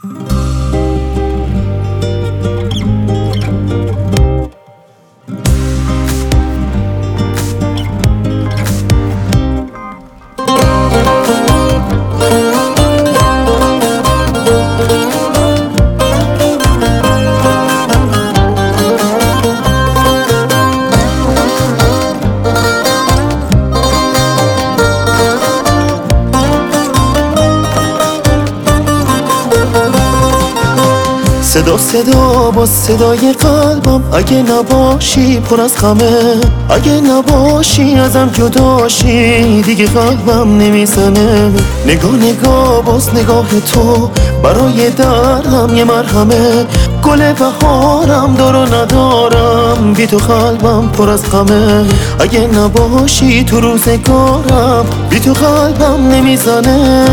صدا صدا با صدای قلبم، اگه نباشی پر از غمه، اگه نباشی ازم جداشی دیگه قلبم نمیزنه. نگاه نگاه باز نگاه تو برای دردم یه مرهمه. گل بهارم دارو ندارم، بی تو قلبم پر از غمه. اگه نباشی تو روزگارم بی تو قلبم نمیزنه.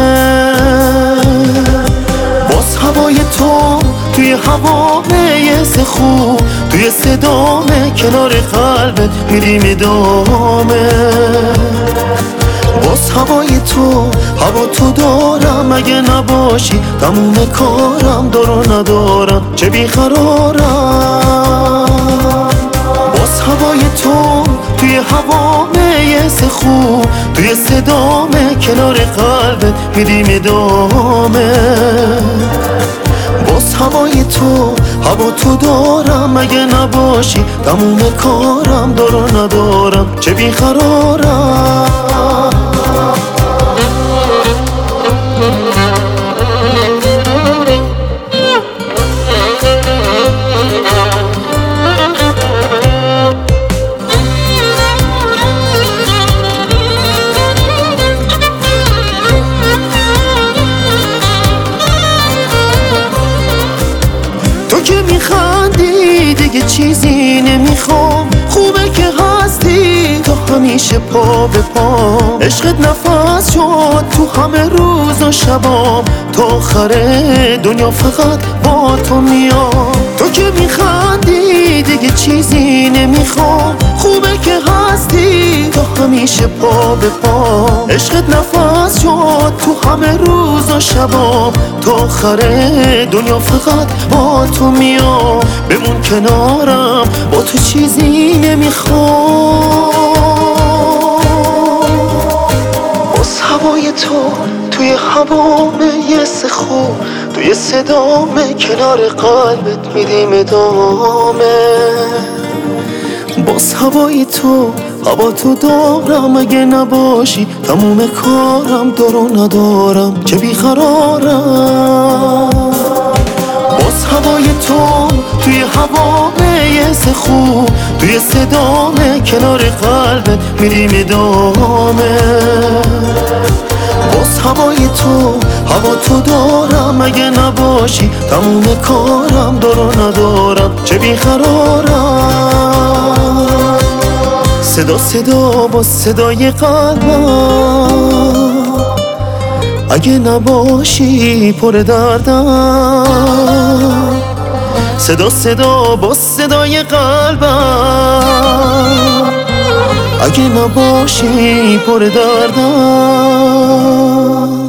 باز هوای تو توی هوای خوب، توی صدامه کنار قلبت میریم ادامه. باز هوای تو هوا تو دارم، اگه نباشی تموم کارم دارو ندارم چه بیقرارم. باز هوای تو توی هوای خوب، توی صدامه کنار قلبت میریم ادامه. باز هوای تو هوا تو دارم، اگه نباشی تموم کارم دارو ندارم چه بیقرارم. تو که میخندی دیگه چیزی نمیخوام، خوبه که هستی تو همیشه پا به پا. عشقت نفس شد تو همه روز و شبام، تا آخر دنیا فقط با تو میام. تو که میخندی دیگه چیزی نمیخوام، خوبه که هستی تو همیشه پا به پا. عشقت نفس شد تو همه روز و شبام، تا آخر دنیا فقط با تو میام. بمون کنارم با تو چیزی نمیخوام. باز هوای تو توی هوامه خوب، توی صدامه کنار قلبت میدیم ادامه. باز هوای تو هوا تو دارم، اگه نباشی تموم کارم دارو ندارم چه بیقرارم. باز هوای تو توی هوای خوب، توی صدامه کنار قلبت میریم ادامه. باز هوای تو هوا تو دارم، اگه نباشی تموم کارم دارو ندارم چه بیقرارم. صدا صدا با صدای قلبم، اگه نباشی پر دردم. صدا صدا با صدای قلبم، اگه نباشی پر دردم.